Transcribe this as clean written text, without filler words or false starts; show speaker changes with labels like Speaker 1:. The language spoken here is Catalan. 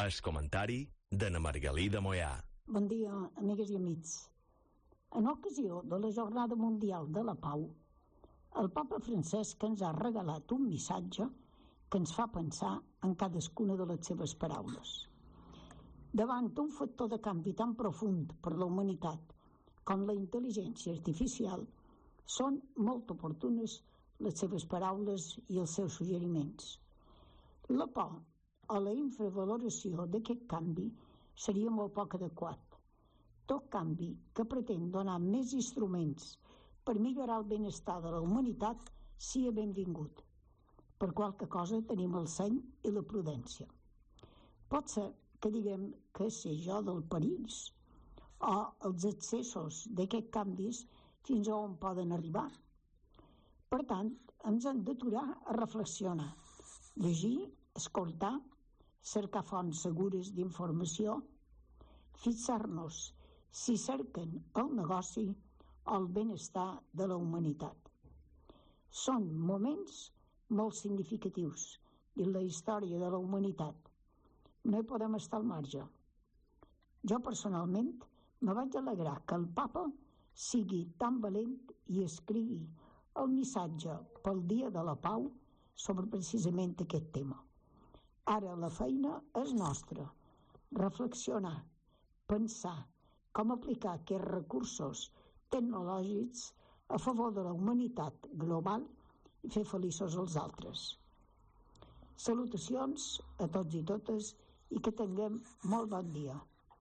Speaker 1: El comentari de na Margalí de Moià.
Speaker 2: Bon dia, amigues i amics. En ocasió de la Jornada Mundial de la Pau, el papa Francesc ens ha regalat un missatge que ens fa pensar en cadascuna de les seves paraules. Davant un factor de canvi tan profund per la humanitat com la intel·ligència artificial, són molt oportunes les seves paraules i els seus suggeriments. La por o la infravaloració d'aquest canvi seria molt poc adequat. Tot canvi que pretén donar més instruments per millorar el benestar de la humanitat sia benvingut. Per qualque cosa tenim el seny i la prudència. Pot ser que diguem que sé jo del perills o els excessos d'aquests canvis fins a on poden arribar. Per tant, ens hem d'aturar a reflexionar, llegir, escoltar, cercar fonts segures d'informació, fixar-nos si cerquen el negoci o el benestar de la humanitat. Són moments molt significatius en la història de la humanitat. No hi podem estar al marge. Jo personalment me vaig alegrar que el papa sigui tan valent i escrigui el missatge pel Dia de la Pau sobre precisament aquest tema. Ara la feina és nostra. Reflexionar, pensar com aplicar aquests recursos tecnològics a favor de la humanitat global i fer feliços els altres. Salutacions a tots i totes i que tinguem molt bon dia.